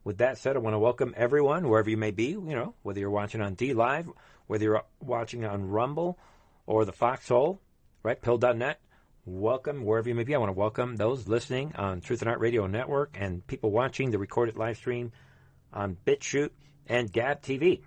with that said, I want to welcome everyone, wherever you may be, whether you're watching on DLive, whether you're watching on Rumble or the Foxhole, right, Pill.net. Welcome, wherever you may be. I want to welcome those listening on Truth and Art Radio Network and people watching the recorded live stream on BitChute and Gab TV.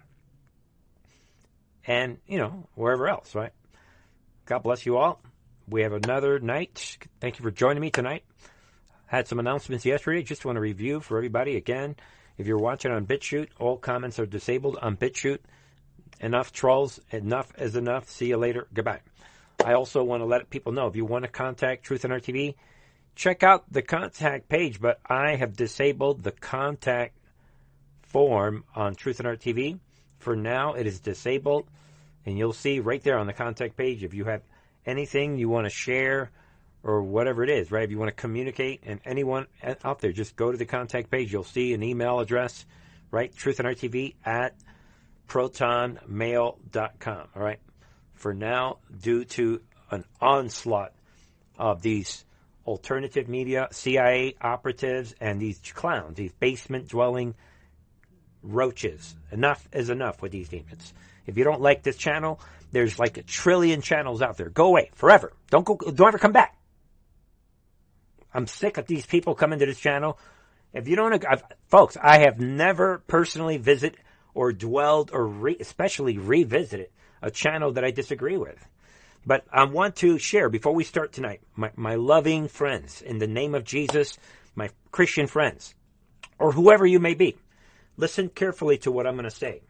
And, wherever else, right? God bless you all. We have another night. Thank you for joining me tonight. Had some announcements yesterday. Just want to review for everybody. Again, if you're watching on BitChute, all comments are disabled on BitChute. Enough trolls. Enough is enough. See you later. Goodbye. I also want to let people know, if you want to contact Truth and Art TV, check out the contact page, but I have disabled the contact form on Truth and Art TV. For now, it is disabled, and you'll see right there on the contact page if you have anything you want to share or whatever it is, right? If you want to communicate, and anyone out there, just go to the contact page. You'll see an email address, right? Truth and Art TV at protonmail.com, all right? For now, due to an onslaught of these alternative media, CIA operatives, and these clowns, these basement-dwelling roaches. Enough is enough with these demons. If you don't like this channel, there's like 1 trillion channels out there. Go away forever. Don't ever come back. I'm sick of these people coming to this channel. If you don't, folks, I have never personally visited or dwelled or especially revisited a channel that I disagree with. But I want to share, before we start tonight, my loving friends, in the name of Jesus, my Christian friends, or whoever you may be, listen carefully to what I'm going to say.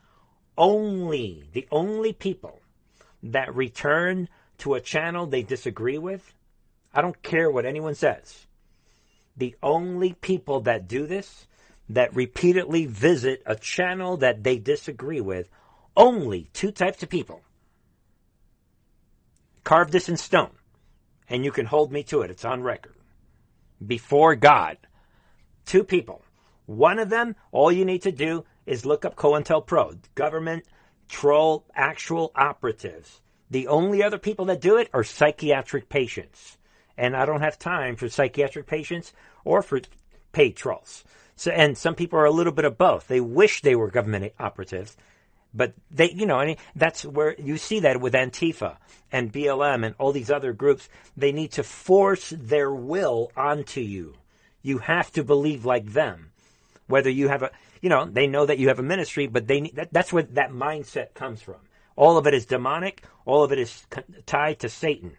The only people that return to a channel they disagree with, I don't care what anyone says. The only people that do this, that repeatedly visit a channel that they disagree with, only 2 types of people. Carve this in stone, and you can hold me to it. It's on record. Before God, 2 people. One of them, all you need to do is look up COINTELPRO, government troll actual operatives. The only other people that do it are psychiatric patients. And I don't have time for psychiatric patients or for paid trolls. So, and some people are a little bit of both. They wish they were government operatives, but they, that's where you see that with Antifa and BLM and all these other groups. They need to force their will onto you. You have to believe like them. Whether you have they know that you have a ministry, but that's where that mindset comes from. All of it is demonic. All of it is tied to Satan.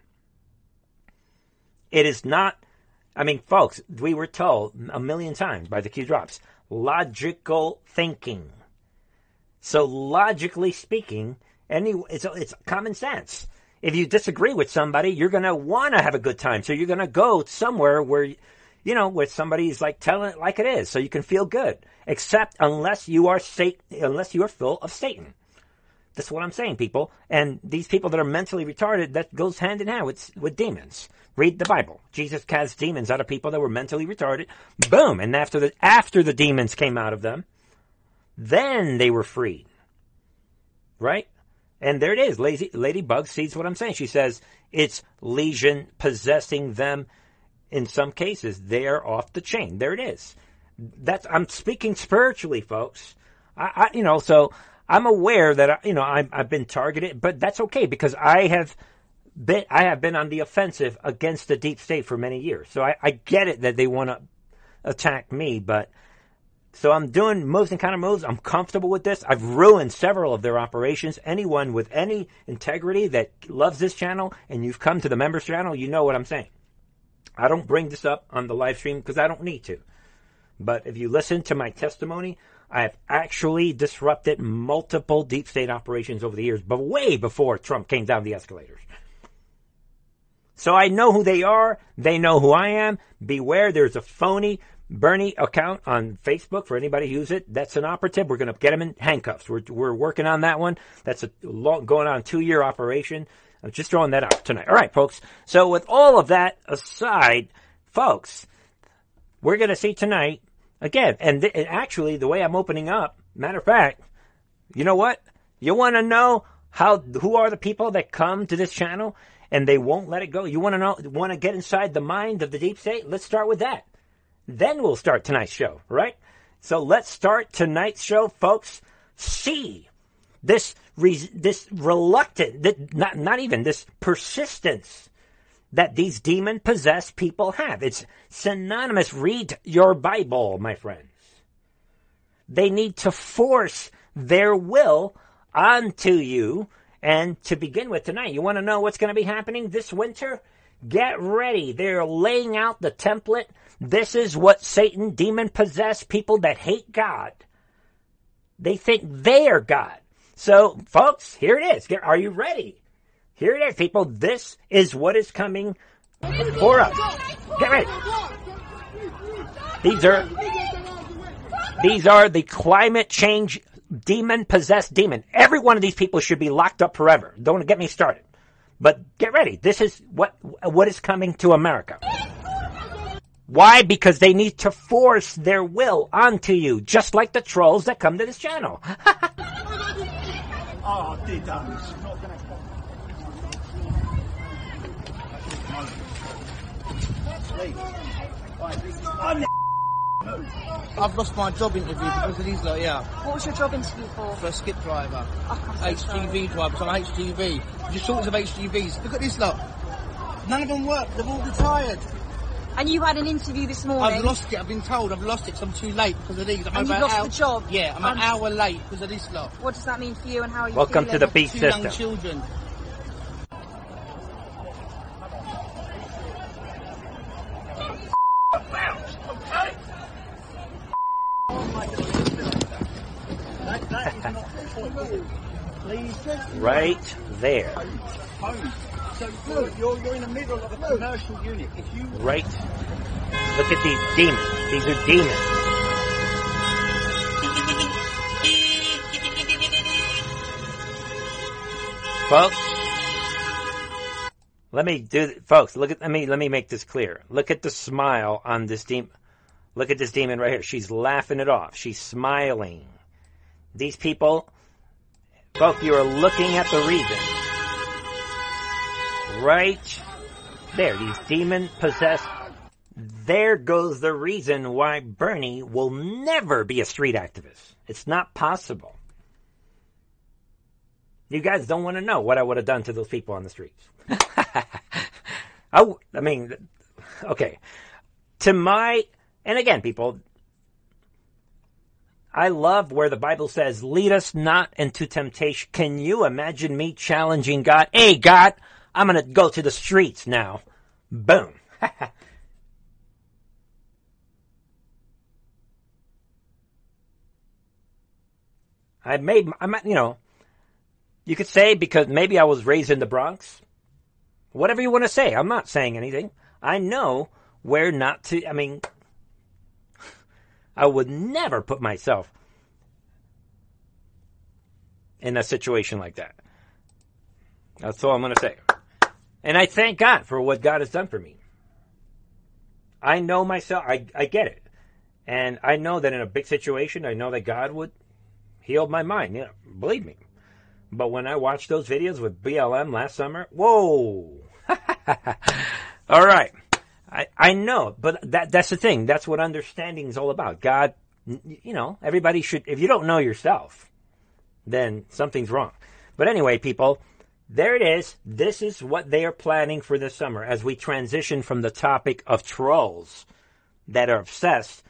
It is not, folks, we were told 1,000,000 times by the Q drops, logical thinking. So logically speaking, it's common sense. If you disagree with somebody, you're going to want to have a good time. So you're going to go somewhere where, where somebody's like telling it like it is, so you can feel good. Except unless you are full of Satan. That's what I'm saying, people. And these people that are mentally retarded, that goes hand in hand with demons. Read the Bible. Jesus cast demons out of people that were mentally retarded. Boom. And after the demons came out of them, then they were freed. Right? And there it is. Ladybug sees what I'm saying. She says it's legion possessing them. In some cases, they are off the chain. There it is. I'm speaking spiritually, folks. So I'm aware that I've been targeted, but that's okay because I have been on the offensive against the deep state for many years. So I get it that they want to attack me, but so I'm doing moves and counter moves. I'm comfortable with this. I've ruined several of their operations. Anyone with any integrity that loves this channel and you've come to the members channel, you know what I'm saying. I don't bring this up on the live stream because I don't need to. But if you listen to my testimony, I have actually disrupted multiple deep state operations over the years, but way before Trump came down the escalators. So I know who they are. They know who I am. Beware, there's a phony Bernie account on Facebook for anybody who uses it. That's an operative. We're going to get him in handcuffs. We're working on that one. That's going on 2-year operation. I'm just throwing that out tonight. All right, folks. So with all of that aside, folks, we're going to see tonight again. And actually, the way I'm opening up, matter of fact, you know what? You want to know who are the people that come to this channel and they won't let it go? You want to get inside the mind of the deep state? Let's start with that. Then we'll start tonight's show, right? So let's start tonight's show, folks. See this reluctant, not even this persistence that these demon-possessed people have. It's synonymous. Read your Bible, my friends. They need to force their will onto you. And to begin with tonight, you want to know what's going to be happening this winter? Get ready. They're laying out the template. This is what Satan, demon-possessed people that hate God, they think they are God. So, folks, here it is. Are you ready? Here it is, people. This is what is coming for us. Get ready. These are the climate change demon-possessed demon. Every one of these people should be locked up forever. Don't get me started. But get ready. This is what is coming to America. Why? Because they need to force their will onto you, just like the trolls that come to this channel. Oh, dear I've lost my job interview because of these lot, yeah. What was your job interview for? For a skip driver. Oh, HGV driver, so I'm HGV. Just shortage of HGVs. Look at this lot. None of them work, they've all retired. And you had an interview this morning? I've lost it, I've been told I've lost it because I'm too late because of these. And you lost the job? Yeah, I'm an hour late because of this lot. What does that mean for you and how are you Welcome feeling? to the beat Two system. young children. Right there. So you're in the middle of a commercial unit. If you Right. Look at these demons. These are demons. Folks, let me make this clear. Look at the smile on this demon. Look at this demon right here. She's laughing it off. She's smiling. These people, folks, you are looking at the reason. Right there, these demon-possessed. There goes the reason why Bernie will never be a street activist. It's not possible. You guys don't want to know what I would have done to those people on the streets. Okay. And again, people, I love where the Bible says, lead us not into temptation. Can you imagine me challenging God? Hey, God, I'm going to go to the streets now. Boom. You could say because maybe I was raised in the Bronx. Whatever you want to say. I'm not saying anything. I know where not to, I would never put myself in a situation like that. That's all I'm going to say. And I thank God for what God has done for me. I know myself. I get it. And I know that in a big situation, I know that God would heal my mind. Yeah, believe me. But when I watched those videos with BLM last summer, whoa. All right. I know, but that's the thing. That's what understanding is all about. God, everybody should, if you don't know yourself, then something's wrong. But anyway, people, there it is. This is what they are planning for this summer as we transition from the topic of trolls that are obsessed,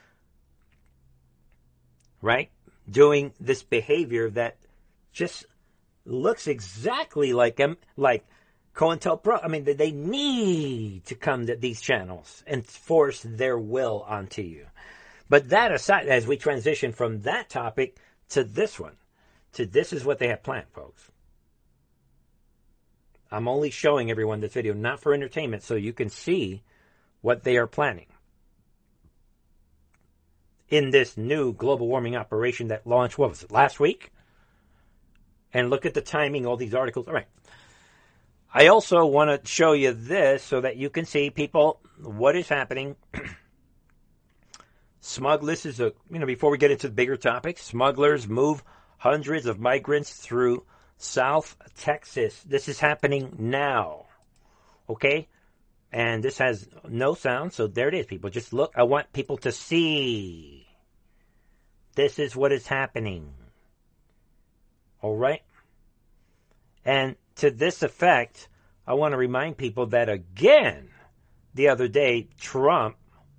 right? Doing this behavior that just looks exactly like COINTELPRO. They need to come to these channels and force their will onto you. But that aside, as we transition from that topic to this one, this is what they have planned, folks. I'm only showing everyone this video, not for entertainment, so you can see what they are planning in this new global warming operation that launched, what was it, last week? And look at the timing, all these articles. All right. I also want to show you this so that you can see, people, what is happening. Smugglers is before we get into the bigger topics, smugglers move hundreds of migrants through South Texas. This is happening now. Okay? And this has no sound, so there it is, people. Just look. I want people to see This is what is happening. All right? And to this effect, I want to remind people that again, the other day, Trump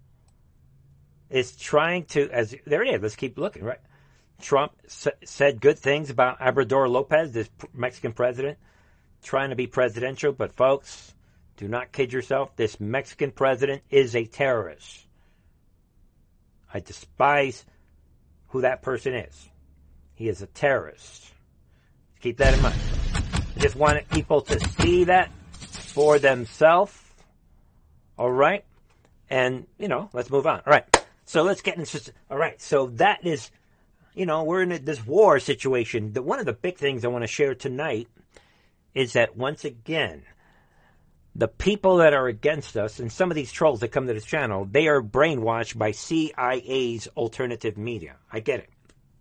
is trying to, there it is, let's keep looking, right? Trump said good things about Obrador Lopez, this Mexican president, trying to be presidential, but folks, do not kid yourself, this Mexican president is a terrorist. I despise who that person is. He is a terrorist. Keep that in mind. I just wanted people to see that for themselves. All right? And, let's move on. All right. So let's get into... All right. So that is... we're in this war situation. One of the big things I want to share tonight is that, once again, the people that are against us, and some of these trolls that come to this channel, they are brainwashed by CIA's alternative media. I get it.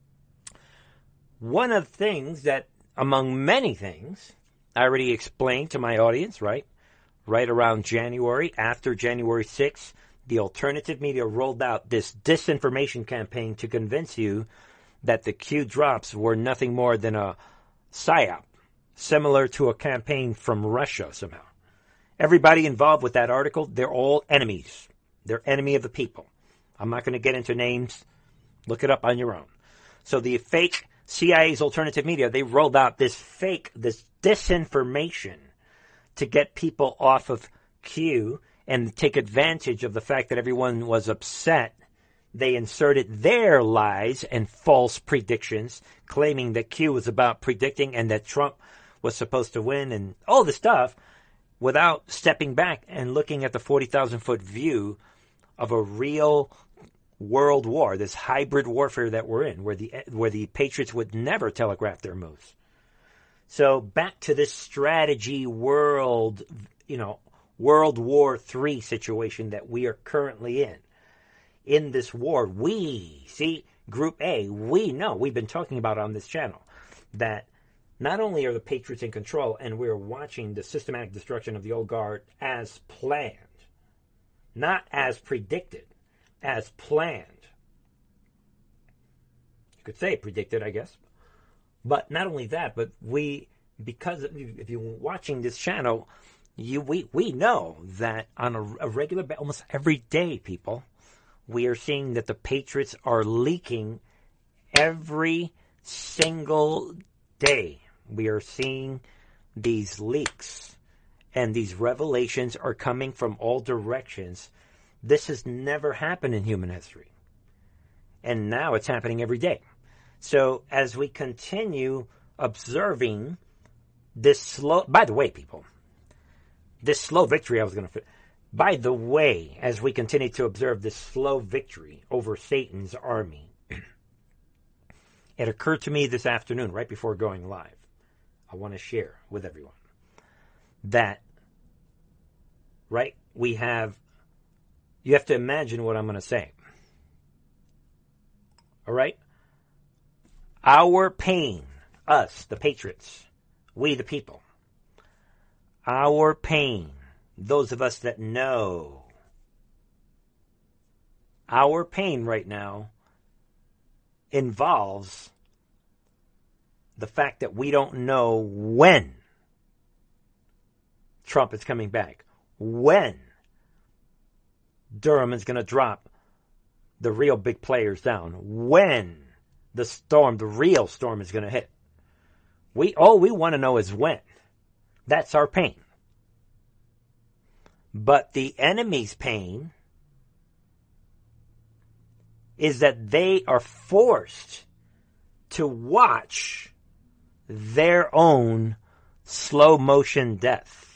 One of the things that, among many things, I already explained to my audience, right around January, after January 6th, the alternative media rolled out this disinformation campaign to convince you that the Q drops were nothing more than a psyop, similar to a campaign from Russia somehow. Everybody involved with that article, they're all enemies. They're enemy of the people. I'm not going to get into names. Look it up on your own. So the fake CIA's alternative media, they rolled out this disinformation to get people off of Q and take advantage of the fact that everyone was upset. They inserted their lies and false predictions, claiming that Q was about predicting and that Trump was supposed to win and all this stuff, without stepping back and looking at the 40,000-foot view of a real world war, this hybrid warfare that we're in, where the Patriots would never telegraph their moves. So back to this strategy World War III situation that we are currently in. In this war, Group A, we know, we've been talking about on this channel, that not only are the Patriots in control, and we're watching the systematic destruction of the old guard as planned, not as predicted, as planned. You could say predicted, I guess. But not only that, but because if you're watching this channel, we know that on a regular, almost every day, people, we are seeing that the Patriots are leaking every single day. We are seeing these leaks, and these revelations are coming from all directions. This has never happened in human history. And now it's happening every day. So as we continue observing this slow... By the way, people, this slow victory By the way, as we continue to observe this slow victory over Satan's army, it occurred to me this afternoon, right before going live, I want to share with everyone that, right, you have to imagine what I'm going to say. All right? Our pain, us, the Patriots, we the people, our pain, those of us that know, our pain right now involves the fact that we don't know when Trump is coming back, when Durham is going to drop the real big players down, when the real storm is going to hit. All we want to know is when. That's our pain. But the enemy's pain is that they are forced to watch their own slow motion death.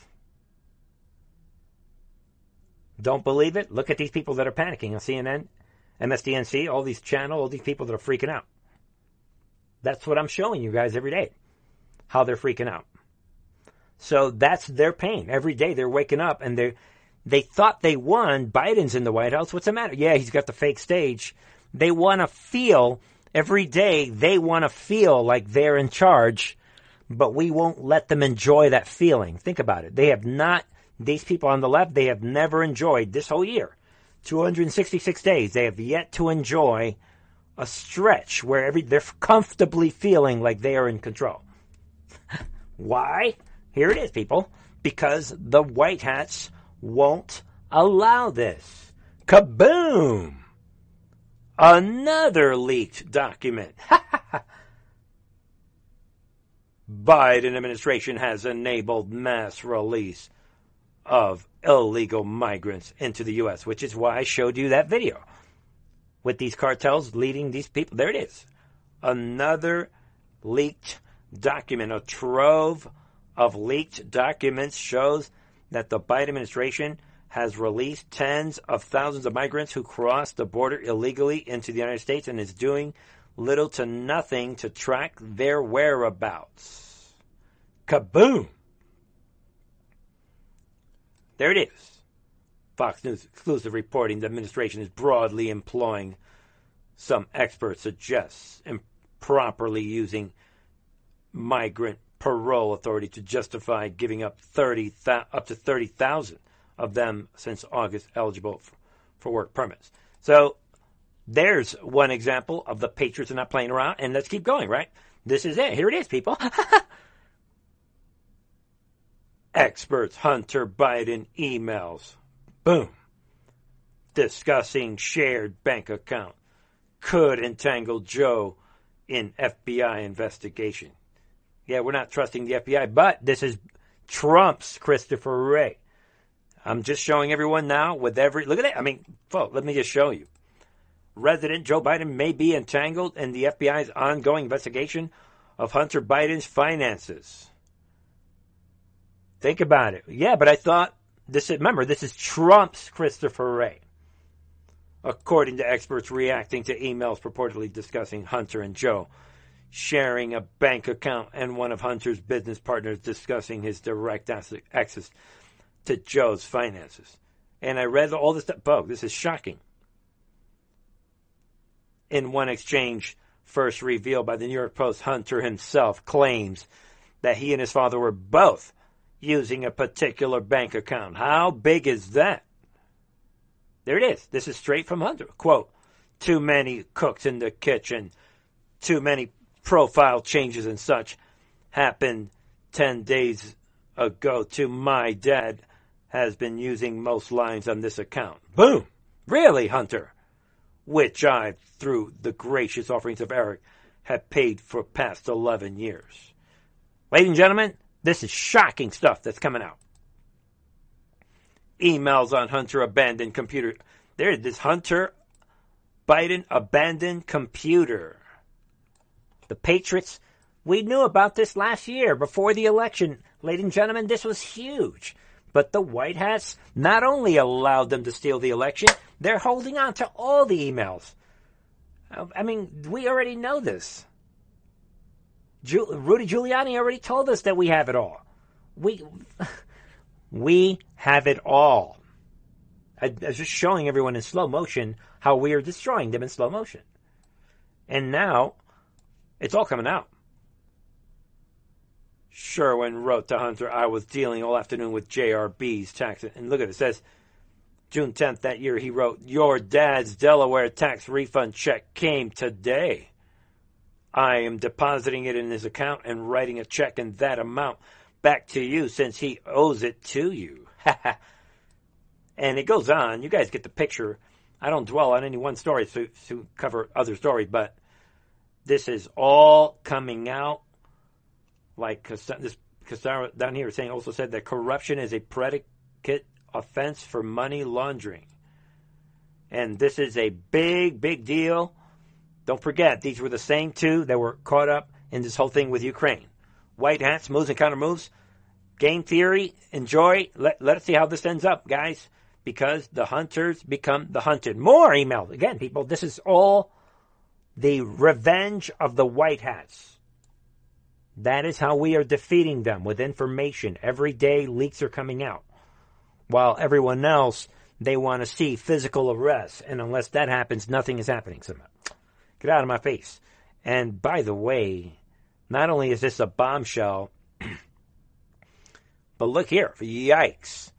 Don't believe it? Look at these people that are panicking on CNN, MSDNC, all these channels, all these people that are freaking out. That's what I'm showing you guys every day, how they're freaking out. So that's their pain. Every day they're waking up and they thought they won. Biden's in the White House. What's the matter? Yeah, he's got the fake stage. They want to feel, every day they want to feel like they're in charge, but we won't let them enjoy that feeling. Think about it. They have not, these people on the left, they have never enjoyed this whole year. 266 days. They have yet to enjoy a stretch where they're comfortably feeling like they are in control. Why? Here it is, people. Because the White Hats won't allow this. Kaboom! Another leaked document. Biden administration has enabled mass release of illegal migrants into the U.S., which is why I showed you that video with these cartels leading these people. There it is. Another leaked document. A trove of leaked documents shows that the Biden administration has released tens of thousands of migrants who crossed the border illegally into the United States and is doing little to nothing to track their whereabouts. Kaboom! There it is. Fox News exclusive reporting the administration is broadly employing, some experts suggest, improperly using migrant parole authority to justify giving up up to 30,000 of them since August eligible for work permits. So there's one example of the Patriots are not playing around, and let's keep going, right? This is it. Here it is, people. Experts Hunter Biden emails. Boom. Discussing shared bank account. Could entangle Joe in FBI investigation. Yeah, we're not trusting the FBI, but this is Trump's Christopher Wray. I'm just showing everyone now with look at that. I mean, folks, let me just show you. President Joe Biden may be entangled in the FBI's ongoing investigation of Hunter Biden's finances. Think about it. Yeah, but I thought this is Trump's Christopher Wray. According to experts reacting to emails purportedly discussing Hunter and Joe sharing a bank account and one of Hunter's business partners discussing his direct access to Joe's finances. And I read all this stuff. Folks, this is shocking. In one exchange first revealed by the New York Post, Hunter himself claims that he and his father were both using a particular bank account. How big is that? There it is. This is straight from Hunter. Quote, too many cooks in the kitchen, too many profile changes and such happened 10 days ago to my dad has been using most lines on this account. Boom! Really, Hunter? Which I, through the gracious offerings of Eric, have paid for past 11 years. Ladies and gentlemen, this is shocking stuff that's coming out. Emails on Hunter abandoned computer. There it is, Hunter Biden abandoned computer. The Patriots, we knew about this last year before the election. Ladies and gentlemen, this was huge. But the White Hats not only allowed them to steal the election, they're holding on to all the emails. I mean, we already know this. Rudy Giuliani already told us that we have it all. We have it all. I was just showing everyone in slow motion how we are destroying them in slow motion. And now, it's all coming out. Sherwin wrote to Hunter, I was dealing all afternoon with JRB's tax. And look at it. It says, June 10th that year, he wrote, your dad's Delaware tax refund check came today. I am depositing it in his account and writing a check in that amount back to you since he owes it to you. And it goes on. You guys get the picture. I don't dwell on any one story to cover other stories, but this is all coming out. Like this Cassara down here saying also said that corruption is a predicate offense for money laundering. And this is a big, big deal. Don't forget, these were the same two that were caught up in this whole thing with Ukraine. White hats, moves and counter moves. Game theory, enjoy. Let us see how this ends up, guys. Because the hunters become the hunted. More emails. Again, people, this is all the revenge of the White Hats. That is how we are defeating them, with information. Every day, leaks are coming out. While everyone else, they want to see physical arrests. And unless that happens, nothing is happening. So get out of my face. And by the way, not only is this a bombshell, but look here. Yikes.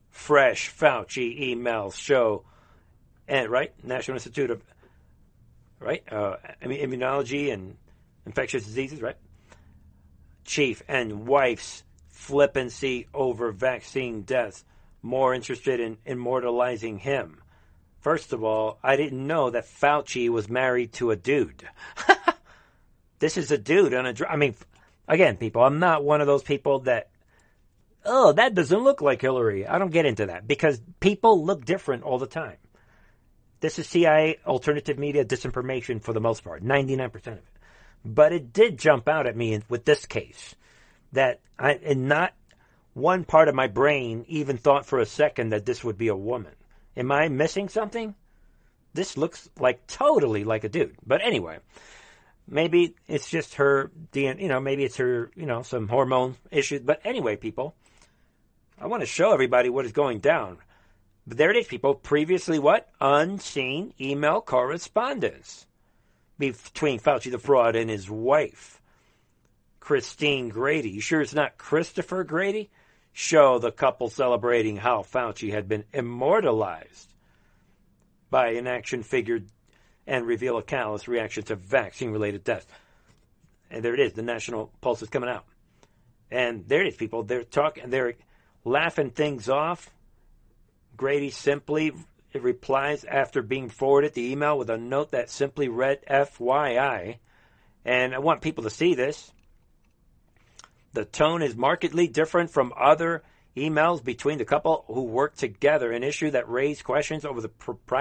Fresh Fauci emails show, and right, National Institute of right? Immunology and infectious diseases, right? Chief and wife's flippancy over vaccine deaths, more interested in immortalizing him. First of all, I didn't know that Fauci was married to a dude. This is a dude on a again, people, I'm not one of those people that, oh, that doesn't look like Hillary. I don't get into that because people look different all the time. This is CIA alternative media disinformation for the most part, 99% of it. But it did jump out at me with this case that not one part of my brain even thought for a second that this would be a woman. Am I missing something? This looks totally like a dude. But anyway, maybe it's just her DNA, maybe it's her, some hormone issues. But anyway, people, I want to show everybody what is going down. But there it is, people. Previously what? Unseen email correspondence between Fauci the fraud and his wife, Christine Grady. You sure it's not Christopher Grady? Show the couple celebrating how Fauci had been immortalized by an action figure and reveal a callous reaction to vaccine-related deaths. And there it is. The National Pulse is coming out. And there it is, people. They're talking, they're laughing things off. Grady simply replies after being forwarded the email with a note that simply read FYI. And I want people to see this. The tone is markedly different from other emails between the couple who worked together, an issue that raised questions over the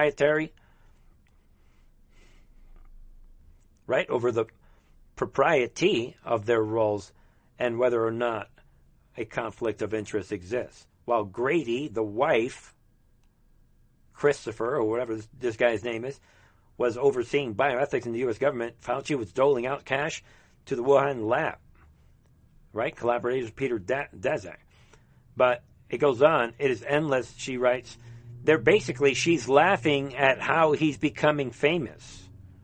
propriety of their roles and whether or not a conflict of interest exists. While Grady, the wife, Christopher, or whatever this guy's name is, was overseeing bioethics in the U.S. government, Fauci was doling out cash to the Wuhan lab. Right? Collaborators Peter Daszak. But it goes on. It is endless, she writes. She's laughing at how he's becoming famous.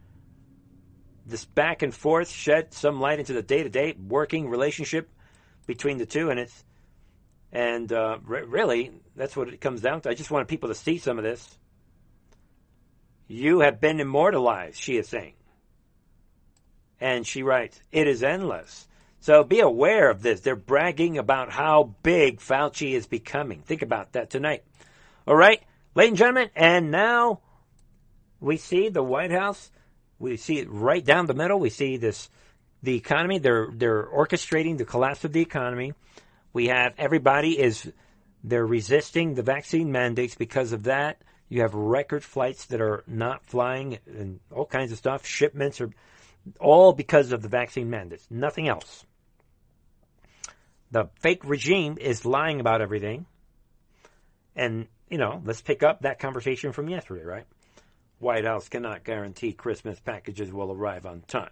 This back and forth shed some light into the day-to-day working relationship between the two, and really, that's what it comes down to. I just wanted people to see some of this. You have been immortalized, she is saying. And she writes, it is endless. So be aware of this. They're bragging about how big Fauci is becoming. Think about that tonight. All right, ladies and gentlemen, and now we see the White House. We see it right down the middle. We see the economy. They're orchestrating the collapse of the economy. We have they're resisting the vaccine mandates. Because of that, you have record flights that are not flying and all kinds of stuff. Shipments are all because of the vaccine mandates. Nothing else. The fake regime is lying about everything. And, let's pick up that conversation from yesterday, right? White House cannot guarantee Christmas packages will arrive on time.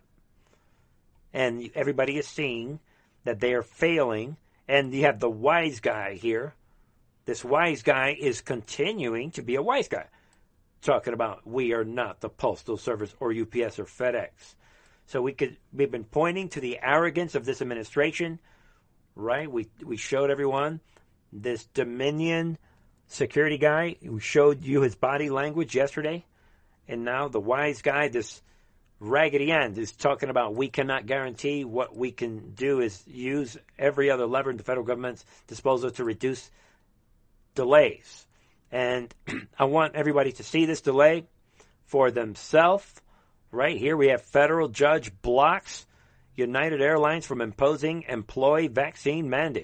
And everybody is seeing that they are failing. And you have the wise guy here. This wise guy is continuing to be a wise guy. Talking about we are not the Postal Service or UPS or FedEx. So we've been pointing to the arrogance of this administration, right? We showed everyone this Dominion security guy. We showed you his body language yesterday. And now the wise guy, this Raggedy Ann, is talking about we cannot guarantee. What we can do is use every other lever in the federal government's disposal to reduce delays. And I want everybody to see this delay for themselves. Right here we have federal judge blocks United Airlines from imposing employee vaccine mandate.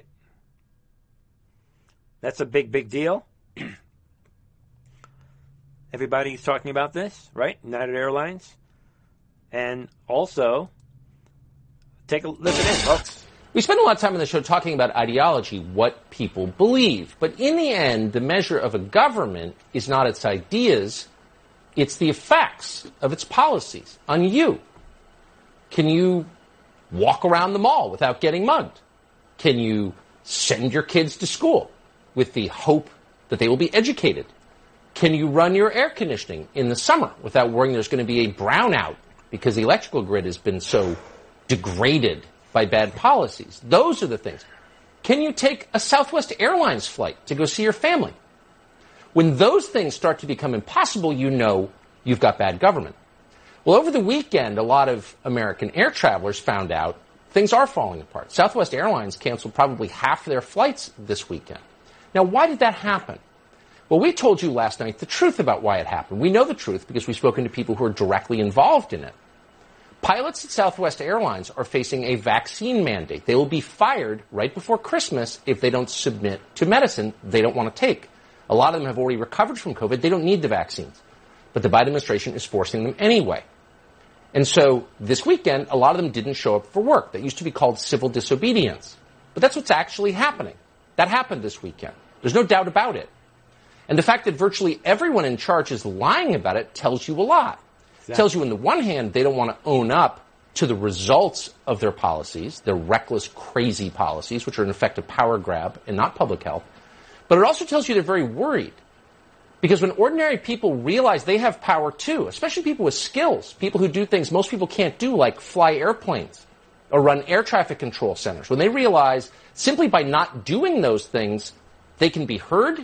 That's a big, big deal. Everybody's talking about this, right? United Airlines. And also, take a look at this, folks. We spend a lot of time on the show talking about ideology, what people believe. But in the end, the measure of a government is not its ideas, it's the effects of its policies on you. Can you walk around the mall without getting mugged? Can you send your kids to school with the hope that they will be educated? Can you run your air conditioning in the summer without worrying there's going to be a brownout because the electrical grid has been so degraded by bad policies? Those are the things. Can you take a Southwest Airlines flight to go see your family? When those things start to become impossible, you know you've got bad government. Well, over the weekend, a lot of American air travelers found out things are falling apart. Southwest Airlines canceled probably half their flights this weekend. Now, why did that happen? Well, we told you last night the truth about why it happened. We know the truth because we've spoken to people who are directly involved in it. Pilots at Southwest Airlines are facing a vaccine mandate. They will be fired right before Christmas if they don't submit to medicine they don't want to take. A lot of them have already recovered from COVID. They don't need the vaccines. But the Biden administration is forcing them anyway. And so this weekend, a lot of them didn't show up for work. That used to be called civil disobedience. But that's what's actually happening. That happened this weekend. There's no doubt about it. And the fact that virtually everyone in charge is lying about it tells you a lot. Exactly. It tells you, on the one hand, they don't want to own up to the results of their policies, their reckless, crazy policies, which are in effect a power grab and not public health. But it also tells you they're very worried. Because when ordinary people realize they have power too, especially people with skills, people who do things most people can't do, like fly airplanes or run air traffic control centers, when they realize simply by not doing those things, they can be heard,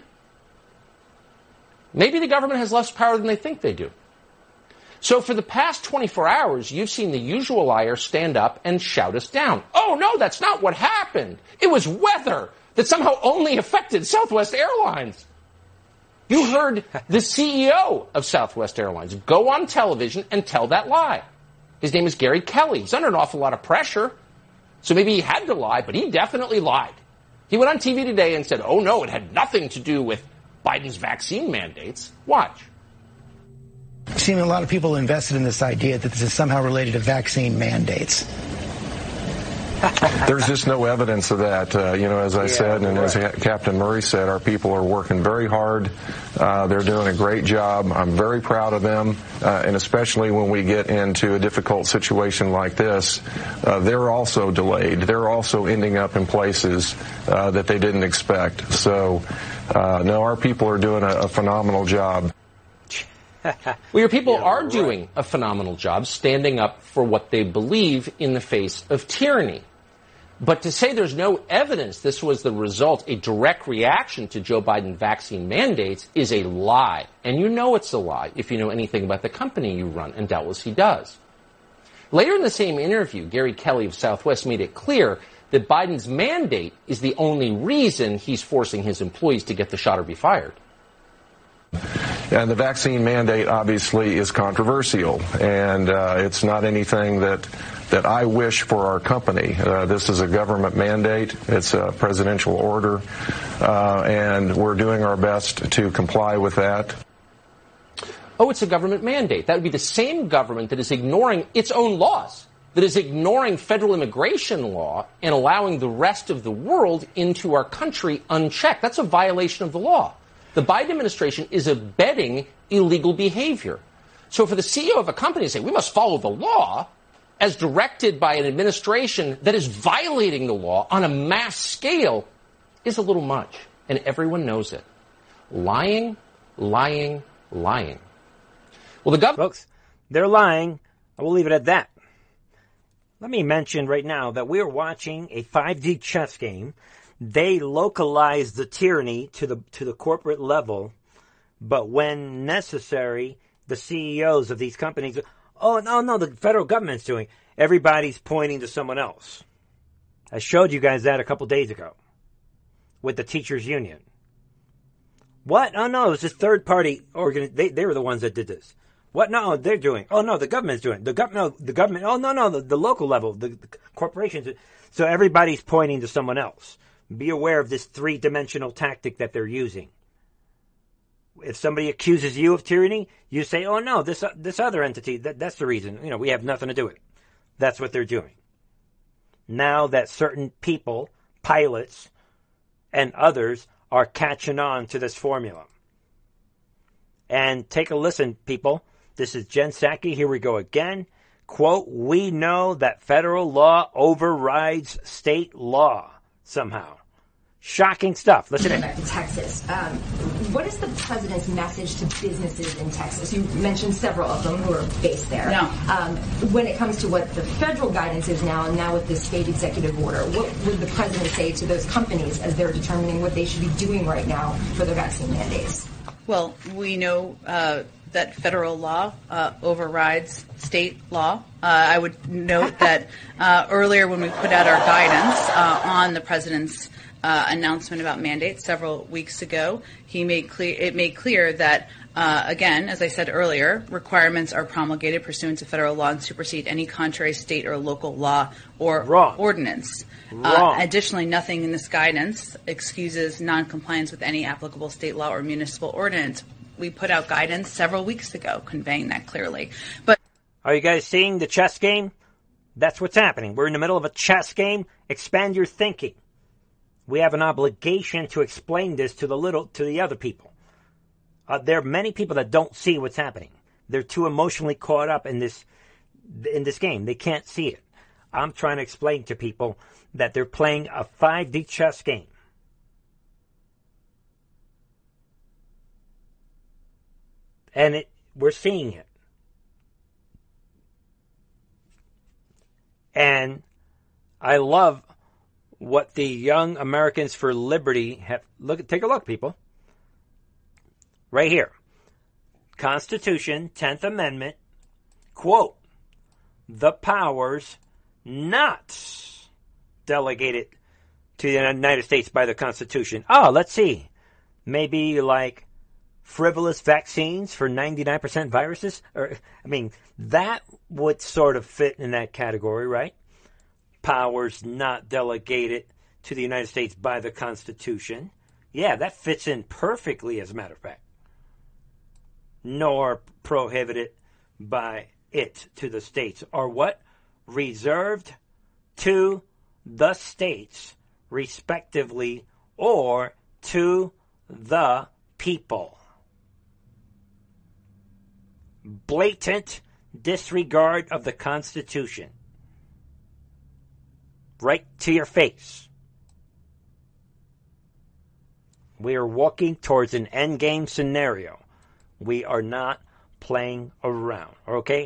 maybe the government has less power than they think they do. So for the past 24 hours, you've seen the usual liar stand up and shout us down. Oh, no, that's not what happened. It was weather that somehow only affected Southwest Airlines. You heard the CEO of Southwest Airlines go on television and tell that lie. His name is Gary Kelly. He's under an awful lot of pressure, so maybe he had to lie, but he definitely lied. He went on TV today and said, oh, no, it had nothing to do with Biden's vaccine mandates. Watch. I've seen a lot of people invested in this idea that this is somehow related to vaccine mandates. There's just no evidence of that. As I said, and as Captain Murray said, our people are working very hard. They're doing a great job. I'm very proud of them, and especially when we get into a difficult situation like this, they're also delayed. They're also ending up in places that they didn't expect. So, no, our people are doing a phenomenal job. Well, your people are doing a phenomenal job standing up for what they believe in the face of tyranny. But to say there's no evidence this was the result, a direct reaction to Joe Biden vaccine mandates, is a lie. And you know it's a lie if you know anything about the company you run, and doubtless he does. Later in the same interview, Gary Kelly of Southwest made it clear that Biden's mandate is the only reason he's forcing his employees to get the shot or be fired. And the vaccine mandate obviously is controversial, and it's not anything that I wish for our company. This is a government mandate. It's a presidential order, and we're doing our best to comply with that. Oh, it's a government mandate. That would be the same government that is ignoring its own laws, that is ignoring federal immigration law and allowing the rest of the world into our country unchecked. That's a violation of the law. The Biden administration is abetting illegal behavior. So for the CEO of a company to say, we must follow the law as directed by an administration that is violating the law on a mass scale is a little much. And everyone knows it. Lying, lying, lying. Well, Folks, they're lying. I will leave it at that. Let me mention right now that we're watching a 5D chess game. They localize the tyranny to the corporate level, but when necessary, the CEOs of these companies, oh, no, the federal government's doing, everybody's pointing to someone else. I showed you guys that a couple days ago with the teachers union. What? Oh, no, it was this third-party organization. They were the ones that did this. What? No, they're doing. Oh, no, the government's doing. The government. Oh, no, the local level, the corporations. So everybody's pointing to someone else. Be aware of this three-dimensional tactic that they're using. If somebody accuses you of tyranny, you say, oh, no, this other entity, that's the reason. We have nothing to do with it. That's what they're doing. Now that certain people, pilots, and others are catching on to this formula. And take a listen, people. This is Jen Psaki. Here we go again. Quote, we know that federal law overrides state law somehow. Shocking stuff. Listen in. Back to Texas. What is the president's message to businesses in Texas? You mentioned several of them who are based there. No. When it comes to what the federal guidance is now, and now with this state executive order, what would the president say to those companies as they're determining what they should be doing right now for their vaccine mandates? Well, we know that federal law overrides state law. I would note that earlier when we put out our guidance on the president's announcement about mandates several weeks ago, it made clear that, again, as I said earlier, requirements are promulgated pursuant to federal law and supersede any contrary state or local law or ordinance. Additionally, nothing in this guidance excuses noncompliance with any applicable state law or municipal ordinance. We put out guidance several weeks ago conveying that clearly. But are you guys seeing the chess game? That's what's happening. We're in the middle of a chess game. Expand your thinking. We have an obligation to explain this to the other people. There are many people that don't see what's happening. They're too emotionally caught up in this game. They can't see it. I'm trying to explain to people that they're playing a 5D chess game. And we're seeing it. And I love what the Young Americans for Liberty have. Take a look, people. Right here. Constitution, 10th Amendment, quote, the powers not delegated to the United States by the Constitution. Oh, let's see. Maybe like frivolous vaccines for 99% viruses? That would sort of fit in that category, right? Powers not delegated to the United States by the Constitution. Yeah, that fits in perfectly, as a matter of fact. Nor prohibited by it to the states. Or what? Reserved to the states, respectively, or to the people. Blatant disregard of the Constitution. Right to your face. We are walking towards an endgame scenario. We are not playing around, okay?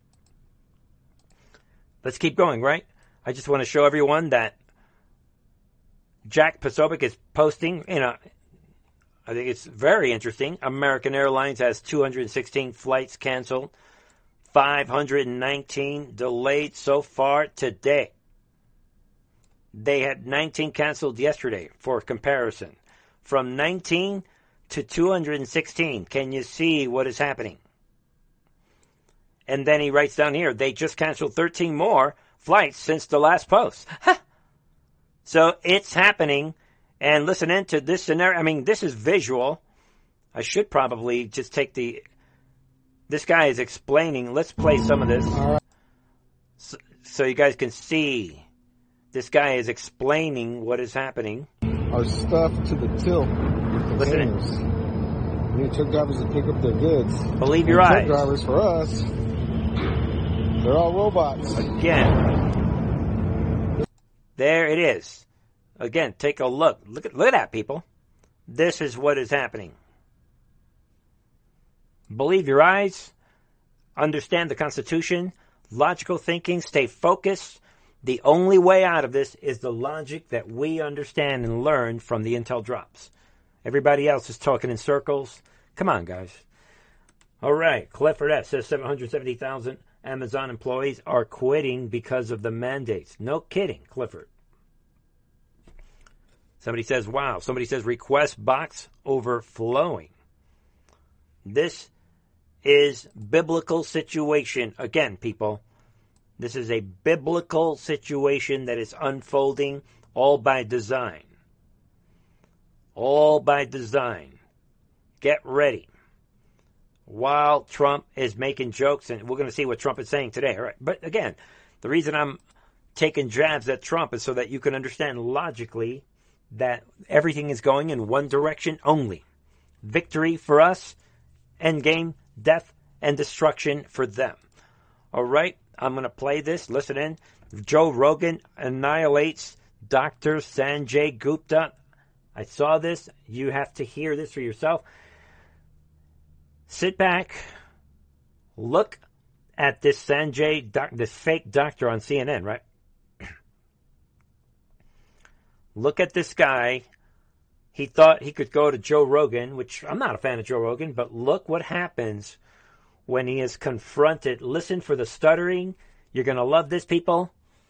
Let's keep going, right? I just want to show everyone that Jack Posobiec is posting, I think it's very interesting. American Airlines has 216 flights canceled, 519 delayed so far today. They had 19 canceled yesterday, for comparison. From 19 to 216. Can you see what is happening? And then he writes down here, they just canceled 13 more flights since the last post. So it's happening. And listen into this scenario. This is visual. I should probably just take this guy is explaining. Let's play some of this. So you guys can see. This guy is explaining what is happening. Our stuff to the tilt. Listen. We need truck drivers to pick up their goods. Believe your eyes. Truck drivers for us. They're all robots. Again. There it is. Again, take a look. Look at that, people. This is what is happening. Believe your eyes. Understand the Constitution. Logical thinking. Stay focused. The only way out of this is the logic that we understand and learn from the intel drops. Everybody else is talking in circles. Come on, guys. All right. Clifford S. says 770,000 Amazon employees are quitting because of the mandates. No kidding, Clifford. Somebody says, wow. Somebody says request box overflowing. This is biblical situation. Again, people. This is a biblical situation that is unfolding all by design. All by design. Get ready. While Trump is making jokes, and we're going to see what Trump is saying today. All right. But again, the reason I'm taking jabs at Trump is so that you can understand logically that everything is going in one direction only. Victory for us, endgame, death, and destruction for them. All right. I'm going to play this. Listen in. Joe Rogan annihilates Dr. Sanjay Gupta. I saw this. You have to hear this for yourself. Sit back. Look at this this fake doctor on CNN, right? Look at this guy. He thought he could go to Joe Rogan, which I'm not a fan of Joe Rogan, but look what happens when he is confronted. Listen for the stuttering. You're going to love this, people.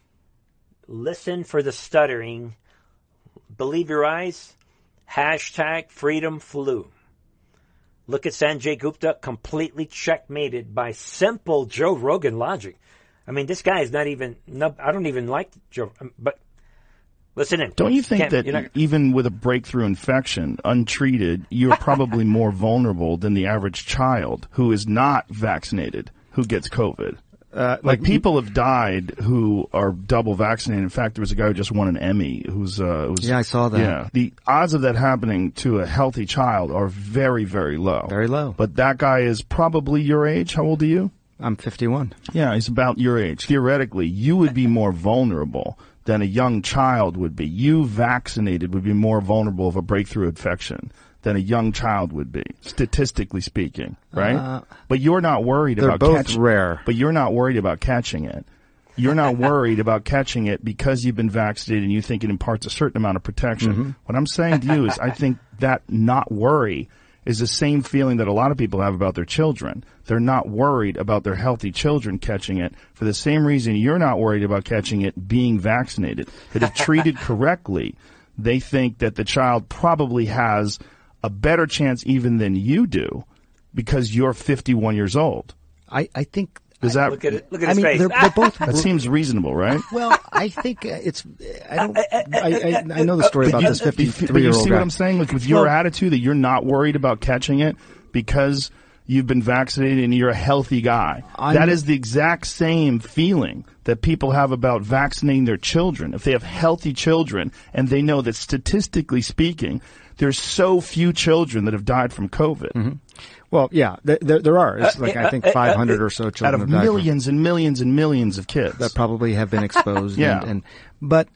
Listen for the stuttering. Believe your eyes. Hashtag freedom flu. Look at Sanjay Gupta, completely checkmated by simple Joe Rogan logic. I mean, this guy is not even, I don't even like Joe, but listen in. Don't you think that even with a breakthrough infection, untreated, you're probably more vulnerable than the average child who is not vaccinated, who gets COVID? Like people have died who are double vaccinated. In fact, there was a guy who just won an Emmy who's yeah, I saw that. Yeah. The odds of that happening to a healthy child are very, very low. Very low. But that guy is probably your age. How old are you? I'm 51. Yeah, he's about your age. Theoretically, you would be more vulnerable than a young child would be. You vaccinated would be more vulnerable of a breakthrough infection than a young child would be, statistically speaking, right? But you're not worried about catching it. They're both rare. But you're not worried about catching it. You're not worried about catching it because you've been vaccinated and you think it imparts a certain amount of protection. Mm-hmm. What I'm saying to you is I think that not worry is the same feeling that a lot of people have about their children. They're not worried about their healthy children catching it for the same reason you're not worried about catching it being vaccinated. That if treated correctly, they think that the child probably has a better chance even than you do because you're 51 years old. I think... Does that, look at his face. They're both... That seems reasonable, right? Well, I think it's... I know the story about this 53-year-old But you see guy. what I'm saying? With your attitude that you're not worried about catching it because you've been vaccinated and you're a healthy guy. That is the exact same feeling that people have about vaccinating their children. If they have healthy children and they know that statistically speaking, there's so few children that have died from COVID. Mm-hmm. Well, yeah, there are. It's like I think 500 or so children out of have died millions and millions and millions of kids that probably have been exposed. Yeah. But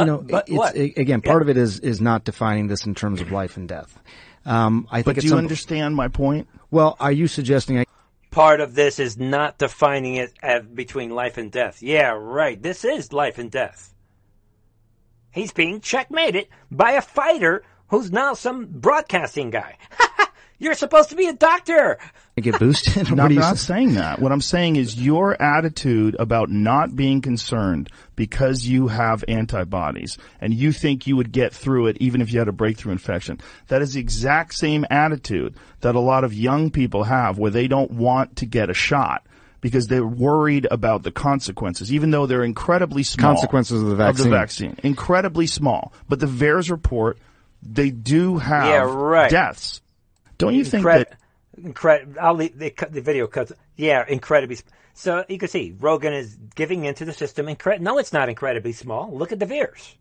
again, part of it is not defining this in terms of life and death. I think. But do you understand my point? Well, are you suggesting? Part of this is not defining it between life and death. Yeah, right. This is life and death. He's being checkmated by a fighter who's now some broadcasting guy. You're supposed to be a doctor. Get boosted? No, I'm not saying that. What I'm saying is your attitude about not being concerned because you have antibodies and you think you would get through it even if you had a breakthrough infection. That is the exact same attitude that a lot of young people have where they don't want to get a shot because they're worried about the consequences, even though they're incredibly small. Consequences of the vaccine. Incredibly small. But the VAERS report, they do have deaths. Don't you think that... I'll leave the video cuts. Yeah, incredibly. So you can see Rogan is giving into the system. No, it's not incredibly small. Look at the VAERS.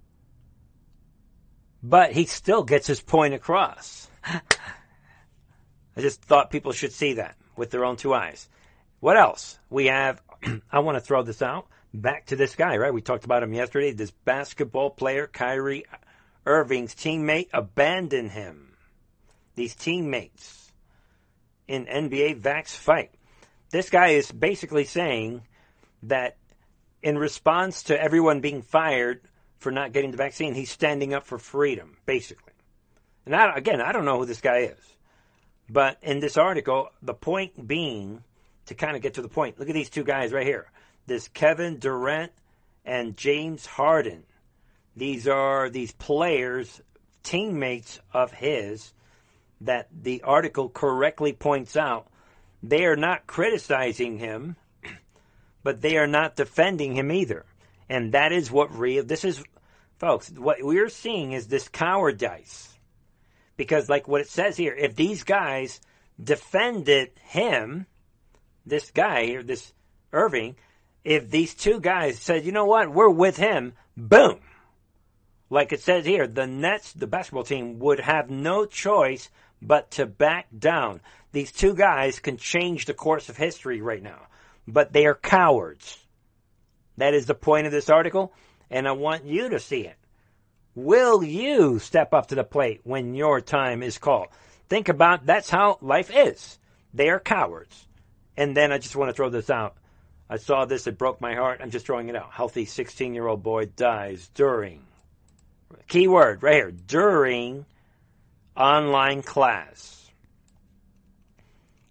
But he still gets his point across. I just thought people should see that with their own two eyes. What else? We have, I want to throw this out. Back to this guy, right? We talked about him yesterday. This basketball player, Kyrie Irving's teammate, abandoned him. These teammates in NBA Vax fight. This guy is basically saying that in response to everyone being fired for not getting the vaccine, he's standing up for freedom, basically. And I don't know who this guy is. But in this article, the point being, to kind of get to the point, look at these two guys right here. This Kevin Durant and James Harden. These are these players, teammates of his, that the article correctly points out. They are not criticizing him, but they are not defending him either. And that is what folks, what we're seeing is this cowardice. Because like what it says here, if these guys defended him, this guy here, this Irving, if these two guys said, you know what, we're with him, boom. Like it says here, the Nets, the basketball team, would have no choice but to back down. These two guys can change the course of history right now, but they are cowards. That is the point of this article, and I want you to see it. Will you step up to the plate when your time is called? Think about that's how life is. They are cowards. And then I just want to throw this out. I saw this, it broke my heart. I'm just throwing it out. Healthy 16-year-old boy dies during, key word right here, during online class.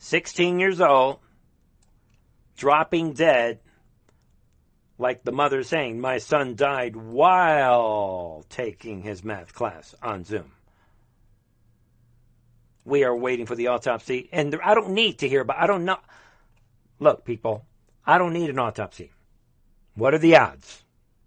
16 years old, dropping dead, like the mother saying, my son died while taking his math class on Zoom. We are waiting for the autopsy, and I don't need to hear about, I don't know. Look, people, I don't need an autopsy. What are the odds?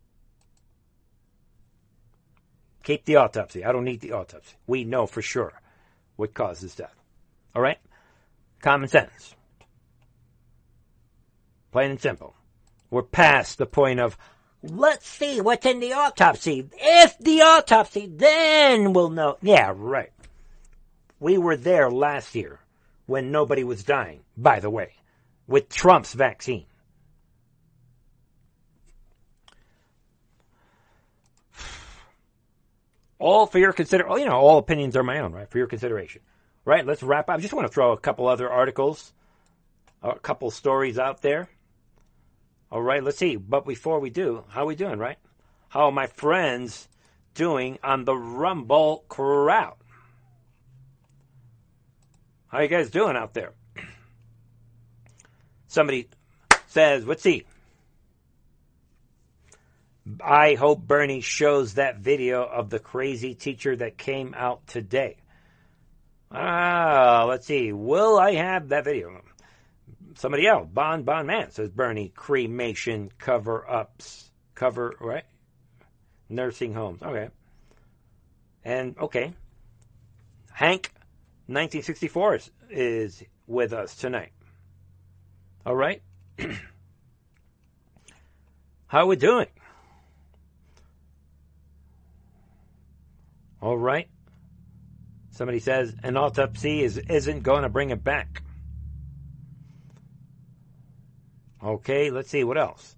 Keep the autopsy. I don't need the autopsy. We know for sure what causes death. All right? Common sense. Plain and simple. We're past the point of, let's see what's in the autopsy. If the autopsy, then we'll know. Yeah, right. We were there last year when nobody was dying, by the way, with Trump's vaccine. All for your all opinions are my own, right? For your consideration. Right, let's wrap up. I just want to throw a couple other articles, a couple stories out there. All right, let's see. But before we do, how are we doing, right? How are my friends doing on the Rumble crowd? How are you guys doing out there? Somebody says, let's see. I hope Bernie shows that video of the crazy teacher that came out today. Let's see. Will I have that video? Somebody else. Bon Man says Bernie cremation cover-ups. Right? Nursing homes. Okay. And, okay. Hank, 1964 is with us tonight. All right? How are we doing? All right. Somebody says an autopsy isn't going to bring it back. Okay, let's see what else.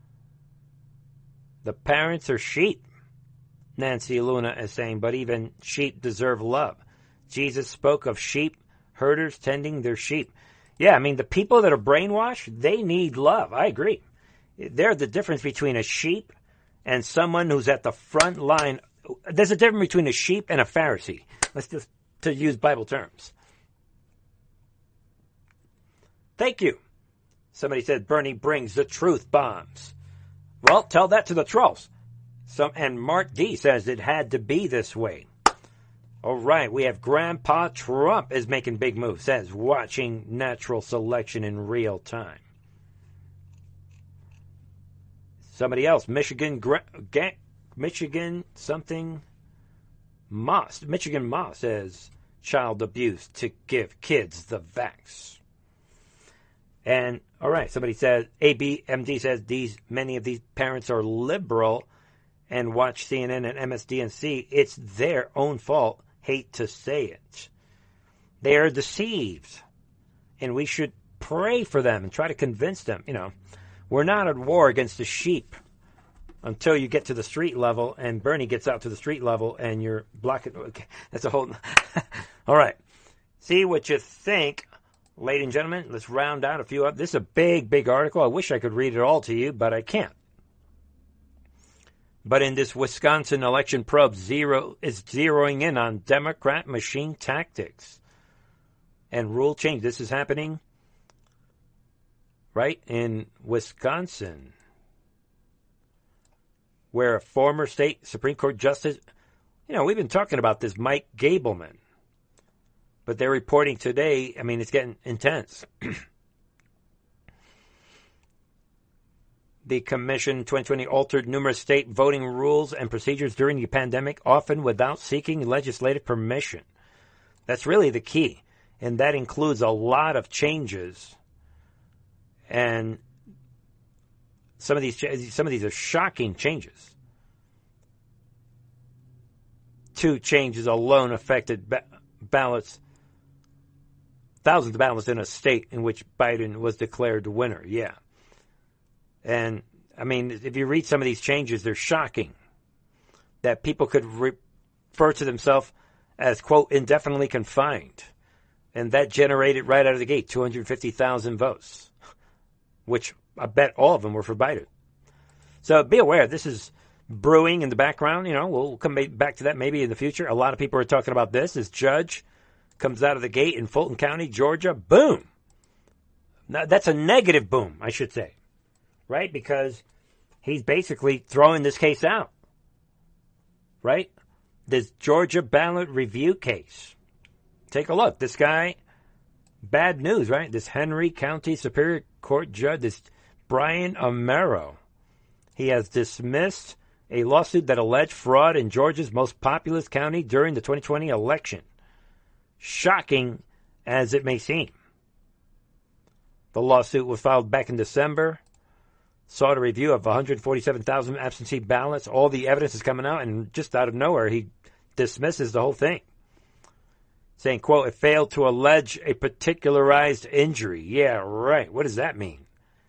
The parents are sheep, Nancy Luna is saying, but even sheep deserve love. Jesus spoke of sheep herders tending their sheep. Yeah, I mean, the people that are brainwashed, they need love. I agree. They're the difference between a sheep and someone who's at the front line. There's a difference between a sheep and a Pharisee. Let's just to use Bible terms. Thank you. Somebody said Bernie brings the truth bombs. Well, tell that to the trolls. And Mark D says it had to be this way. All right, we have Grandpa Trump is making big moves. Says watching natural selection in real time. Somebody else, Michigan Moss says child abuse to give kids the vax. And all right, somebody says ABMD says many of these parents are liberal and watch CNN and MSDNC. It's their own fault. Hate to say it. They are deceived, and we should pray for them and try to convince them. We're not at war against the sheep until you get to the street level, and Bernie gets out to the street level, and you're blocking. Okay, that's a whole. All right, see what you think, ladies and gentlemen. Let's round out a few up. This is a big, big article. I wish I could read it all to you, but I can't. But in this Wisconsin election probe, is zeroing in on Democrat machine tactics and rule change. This is happening right in Wisconsin, where a former state Supreme Court justice, we've been talking about this Mike Gableman, but they're reporting today, it's getting intense. The commission 2020 altered numerous state voting rules and procedures during the pandemic, often without seeking legislative permission. That's really the key, and that includes a lot of changes. And some of these are shocking changes. 2 changes alone affected ballots, thousands of ballots in a state in which Biden was declared the winner. Yeah. And, if you read some of these changes, they're shocking. That people could refer to themselves as, quote, indefinitely confined. And that generated right out of the gate 250,000 votes, which I bet all of them were for Biden. So be aware, this is brewing in the background. We'll come back to that maybe in the future. A lot of people are talking about this. This judge comes out of the gate in Fulton County, Georgia. Boom. Now, that's a negative boom, I should say. Right? Because he's basically throwing this case out. Right? This Georgia ballot review case. Take a look. This guy, bad news, right? This Henry County Superior Court judge, this Brian Amaro. He has dismissed a lawsuit that alleged fraud in Georgia's most populous county during the 2020 election. Shocking as it may seem. The lawsuit was filed back in December. Sought a review of 147,000 absentee ballots. All the evidence is coming out, and just out of nowhere, he dismisses the whole thing. Saying, quote, it failed to allege a particularized injury. Yeah, right. What does that mean?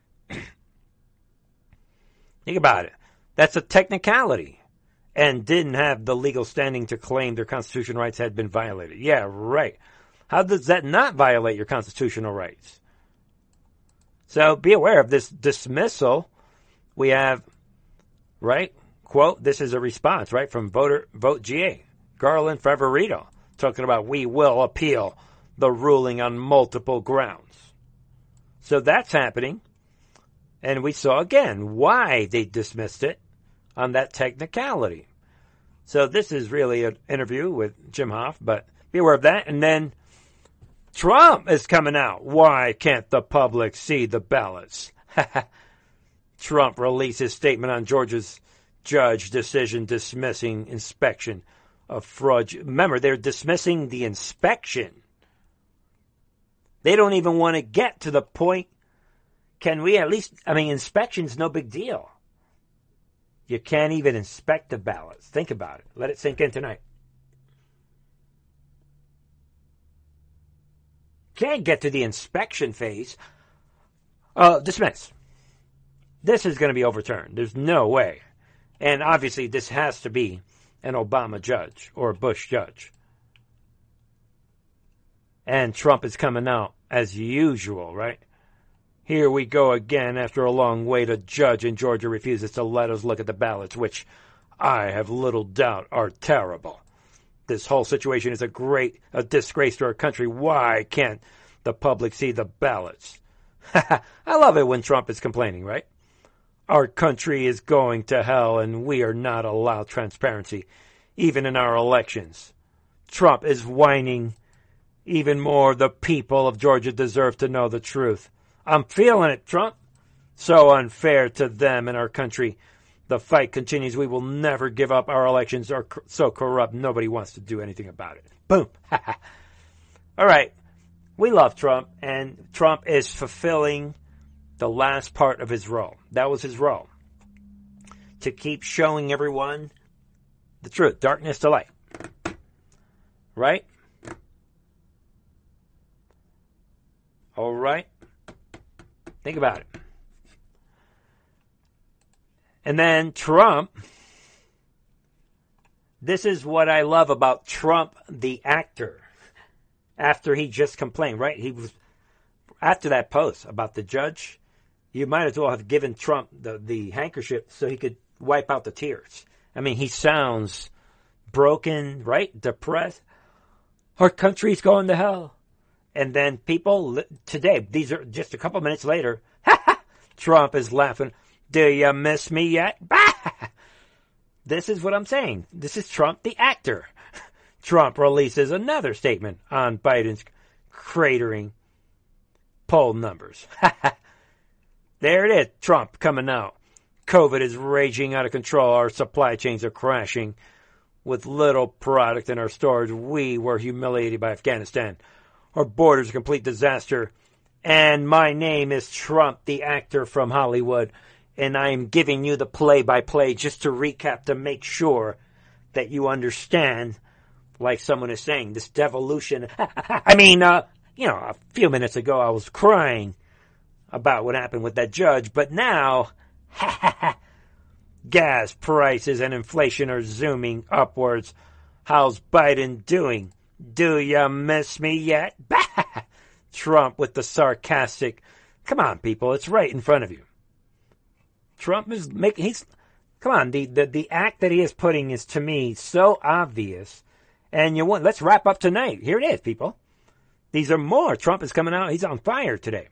Think about it. That's a technicality. And didn't have the legal standing to claim their constitutional rights had been violated. Yeah, right. How does that not violate your constitutional rights? So be aware of this dismissal. We have, right, quote, this is a response, right, from Vote GA, Garland Favorito, talking about we will appeal the ruling on multiple grounds. So that's happening. And we saw again why they dismissed it on that technicality. So this is really an interview with Jim Hoft, but be aware of that. And then Trump is coming out. Why can't the public see the ballots? Trump released his statement on Georgia's judge decision dismissing inspection of fraud. Remember, they're dismissing the inspection. They don't even want to get to the point. Can we at least, inspection's no big deal. You can't even inspect the ballots. Think about it. Let it sink in tonight. Can't get to the inspection phase. Dismiss. This is going to be overturned. There's no way. And obviously this has to be an Obama judge or a Bush judge. And Trump is coming out as usual, right? Here we go again after a long wait. A judge in Georgia refuses to let us look at the ballots, which I have little doubt are terrible. This whole situation is a disgrace to our country. Why can't the public see the ballots? I love it when Trump is complaining, right? Our country is going to hell and we are not allowed transparency, even in our elections. Trump is whining even more. The people of Georgia deserve to know the truth. I'm feeling it, Trump. So unfair to them and our country. The fight continues. We will never give up. Our elections are so corrupt, nobody wants to do anything about it. Boom. All right. We love Trump, and Trump is fulfilling the last part of his role. That was his role. To keep showing everyone the truth. Darkness to light. Right? All right. Think about it. And then Trump, this is what I love about Trump, the actor, after he just complained, right? He was, after that post about the judge, you might as well have given Trump the handkerchief so he could wipe out the tears. He sounds broken, right? Depressed. Our country's going to hell. And then people today, these are just a couple minutes later, Trump is laughing. Do you miss me yet? This is what I'm saying. This is Trump, the actor. Trump releases another statement on Biden's cratering poll numbers. There it is. Trump coming out. COVID is raging out of control. Our supply chains are crashing. With little product in our stores, we were humiliated by Afghanistan. Our border's a complete disaster. And my name is Trump, the actor from Hollywood. And I am giving you the play-by-play just to recap to make sure that you understand, like someone is saying, this devolution. A few minutes ago I was crying about what happened with that judge. But now, gas prices and inflation are zooming upwards. How's Biden doing? Do you miss me yet? Trump with the sarcastic. Come on, people. It's right in front of you. Trump is making, the act that he is putting is, to me, so obvious And you want, let's wrap up tonight. Here it is, people. These are more. Trump is coming out. He's on fire today.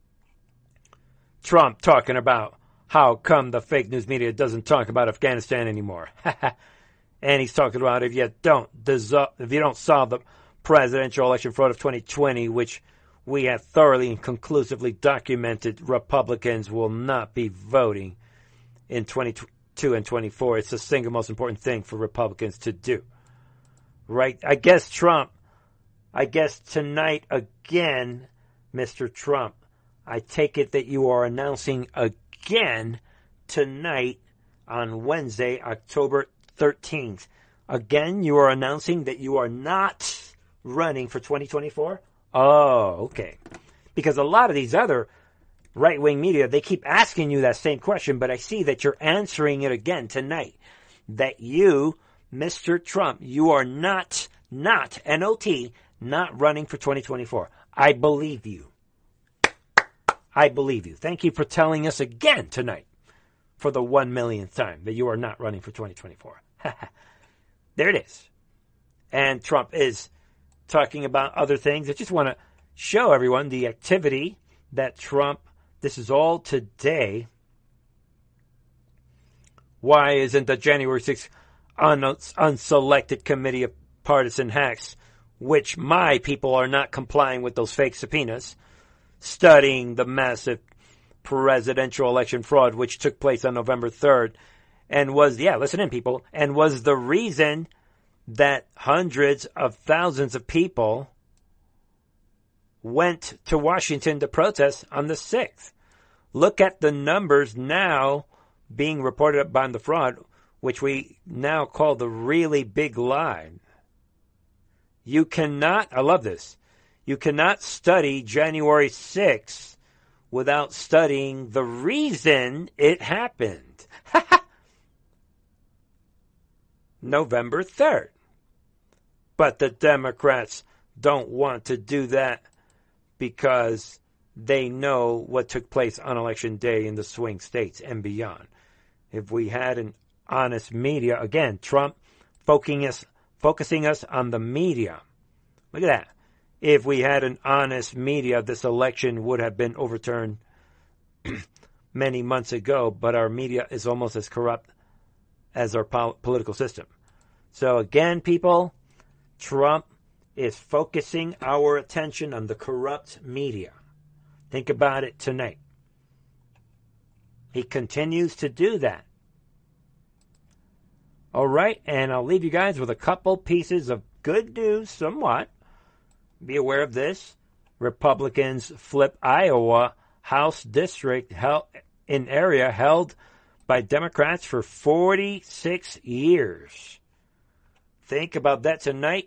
Trump talking about how come the fake news media doesn't talk about Afghanistan anymore. And he's talking about if you don't solve the presidential election fraud of 2020, which we have thoroughly and conclusively documented, Republicans will not be voting in 22 and 24. It's the single most important thing for Republicans to do. Right? I guess tonight again, Mr. Trump, I take it that you are announcing again tonight on Wednesday, October 13th. Again, you are announcing that you are not running for 2024? Oh, okay. Because a lot of these other right-wing media, they keep asking you that same question, but I see that you're answering it again tonight. That you, Mr. Trump, you are not, N-O-T, not running for 2024. I believe you. I believe you. Thank you for telling us again tonight, for the 1 millionth time, that you are not running for 2024. There it is. And Trump is talking about other things. I just want to show everyone the activity that Trump, this is all today. Why isn't the January 6th unselected committee of partisan hacks, which my people are not complying with those fake subpoenas, studying the massive presidential election fraud which took place on November 3rd and was, listen in, people, and was the reason that hundreds of thousands of people went to Washington to protest on the 6th. Look at the numbers now being reported up by the fraud, which we now call the really big lie. You cannot, I love this, you cannot study January 6th without studying the reason it happened. November 3rd. But the Democrats don't want to do that because they know what took place on Election Day in the swing states and beyond. If we had an honest media, again, Trump focusing us on the media. Look at that. If we had an honest media, this election would have been overturned many months ago, but our media is almost as corrupt as our political system. So again, people, Trump is focusing our attention on the corrupt media. Think about it tonight. He continues to do that. All right, and I'll leave you guys with a couple pieces of good news, somewhat. Be aware of this. Republicans flip Iowa House district in area held by Democrats for 46 years. Think about that tonight.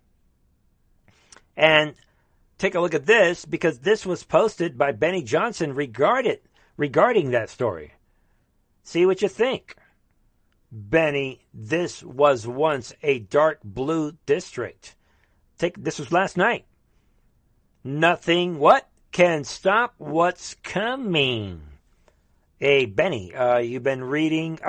And take a look at this, because this was posted by Benny Johnson regarding that story. See what you think. Benny, this was once a dark blue district. This was last night. Nothing, can stop what's coming. Hey, Benny, you've been reading?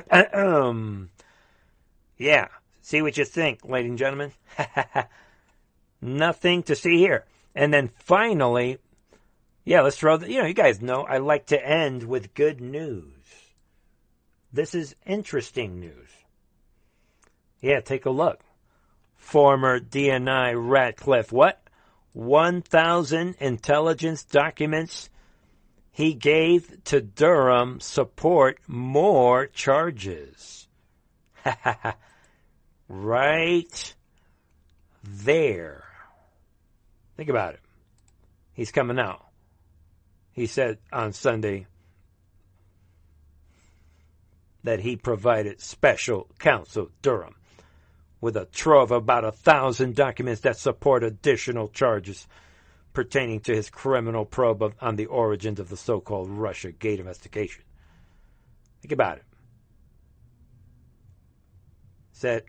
Yeah. See what you think, ladies and gentlemen. Nothing to see here. And then finally, let's throw you guys know I like to end with good news. This is interesting news. Take a look. Former DNI Ratcliffe, 1,000 intelligence documents he gave to Durham support more charges. Right there. Think about it. He's coming out. He said on Sunday that he provided special counsel Durham with a trove of about 1,000 documents that support additional charges pertaining to his criminal probe on the origins of the so-called Russiagate investigation. Think about it. Said,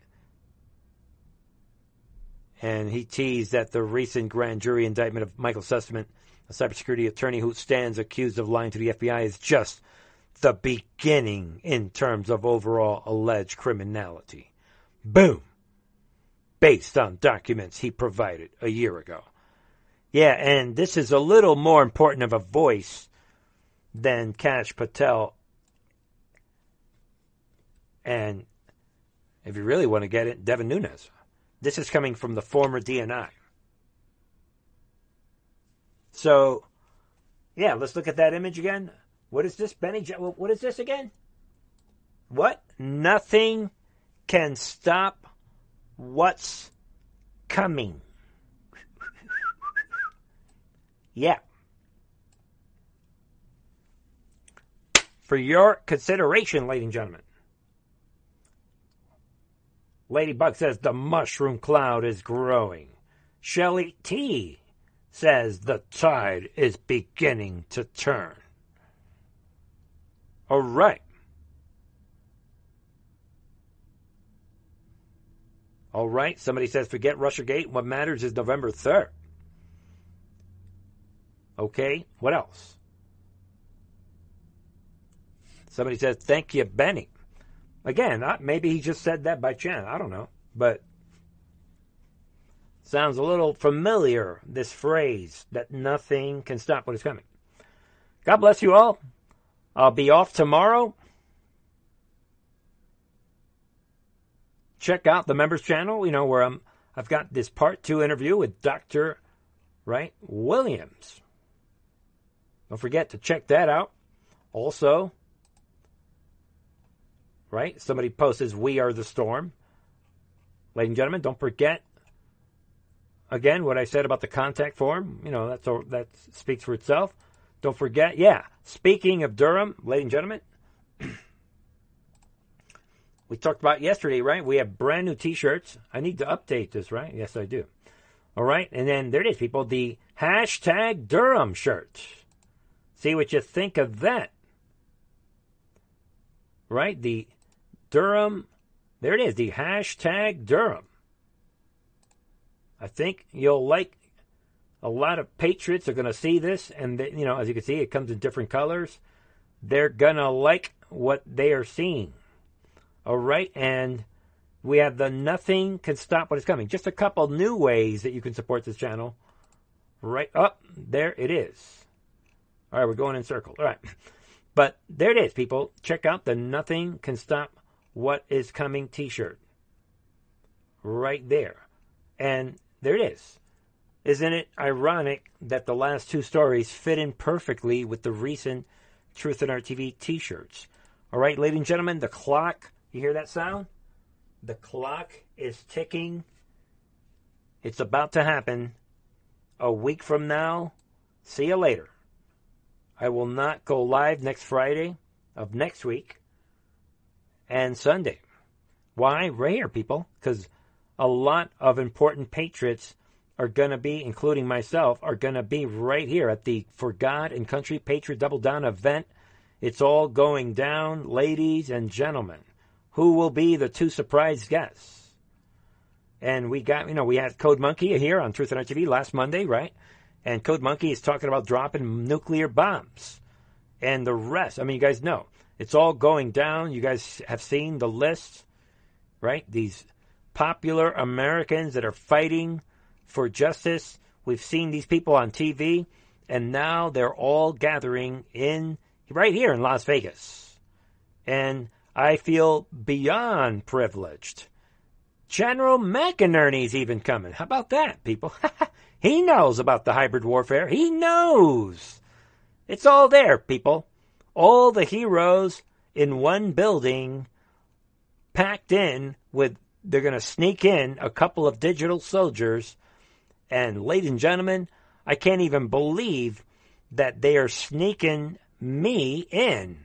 and he teased that the recent grand jury indictment of Michael Sussman, a cybersecurity attorney who stands accused of lying to the FBI, is just the beginning in terms of overall alleged criminality. Boom. based on documents he provided a year ago. Yeah, and this is a little more important of a voice than Kash Patel. And if you really want to get it, Devin Nunes. This is coming from the former DNI. So, yeah, let's look at that image again. What is this, Benny? What is this again? What? Nothing can stop what's coming. Yeah. For your consideration, ladies and gentlemen. Ladybug says the mushroom cloud is growing. Shelly T says the tide is beginning to turn. All right. All right. Somebody says forget Russiagate. What matters is November 3rd. Okay. What else? Somebody says thank you, Benny. Again, maybe he just said that by chance. I don't know. But sounds a little familiar, this phrase, that nothing can stop what is coming. God bless you all. I'll be off tomorrow. Check out the members channel, where I've got this part 2 interview with Dr. Williams. Don't forget to check that out. Also, somebody posts We Are the Storm. Ladies and gentlemen, don't forget, again, what I said about the contact form. That speaks for itself. Don't forget, speaking of Durham, ladies and gentlemen, we talked about yesterday, right? We have brand new T-shirts. I need to update this, right? Yes, I do. All right, and then there it is, people, the hashtag Durham shirt. See what you think of that. Right, the Durham, there it is, the hashtag Durham. I think you'll like, a lot of patriots are going to see this, and as you can see, it comes in different colors. They're going to like what they are seeing. All right, and we have the nothing can stop what is coming. Just a couple new ways that you can support this channel. Right up, there it is. All right, we're going in circles. All right. But there it is, people. Check out the Nothing Can Stop What Is Coming t-shirt. Right there. And there it is. Isn't it ironic that the last 2 stories fit in perfectly with the recent Truth in Our TV t-shirts? All right, ladies and gentlemen, the clock, you hear that sound? The clock is ticking. It's about to happen. A week from now, see you later. I will not go live next Friday of next week and Sunday. Why? Right here, people. Because a lot of important patriots are going to be, including myself, are going to be right here at the For God and Country Patriot Double Down event. It's all going down, ladies and gentlemen. Who will be the 2 surprise guests? And we got, we had Code Monkey here on Truth and Art TV last Monday, right? And Code Monkey is talking about dropping nuclear bombs. And the rest, you guys know. It's all going down. You guys have seen the list, right? These popular Americans that are fighting for justice. We've seen these people on TV. And now they're all gathering right here in Las Vegas. And I feel beyond privileged. General McInerney's even coming. How about that, people? He knows about the hybrid warfare. He knows. It's all there, people. All the heroes in one building, packed in with, they're going to sneak in a couple of digital soldiers. And ladies and gentlemen, I can't even believe that they are sneaking me in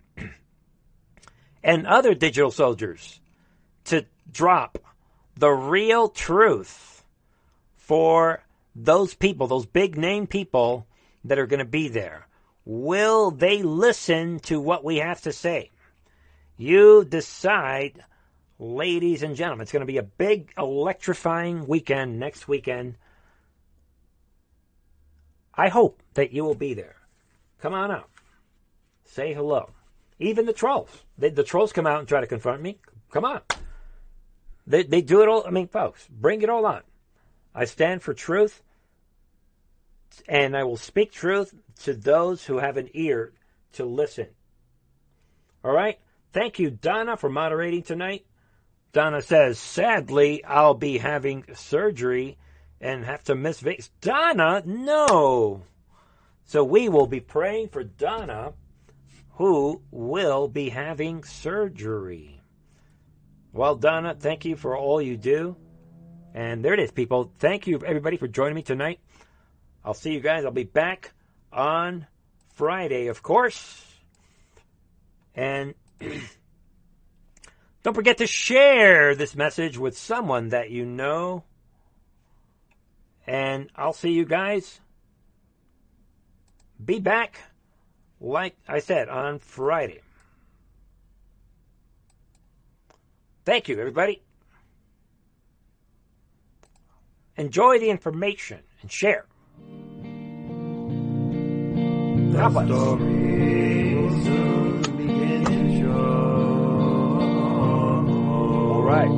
and other digital soldiers to drop the real truth for those people, those big name people that are going to be there. Will they listen to what we have to say? You decide, ladies and gentlemen. It's going to be a big electrifying weekend next weekend. I hope that you will be there. Come on out. Say hello. Even the trolls. The trolls come out and try to confront me. Come on. They do it all. I mean, folks, bring it all on. I stand for truth, and I will speak truth to those who have an ear to listen. All right? Thank you, Donna, for moderating tonight. Donna says, sadly, I'll be having surgery and have to miss Vegas. Donna, no. So we will be praying for Donna, who will be having surgery. Well, Donna, thank you for all you do. And there it is, people. Thank you, everybody, for joining me tonight. I'll see you guys. I'll be back on Friday, of course. And don't forget to share this message with someone that you know. And I'll see you guys. Be back, like I said, on Friday. Thank you, everybody. Enjoy the information and share. God bless. All right.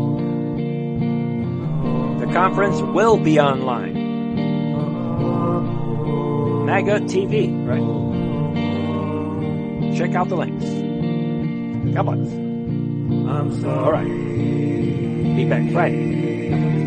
The conference will be online. MAGA TV, right? Check out the links. God bless. All right. Be back Friday.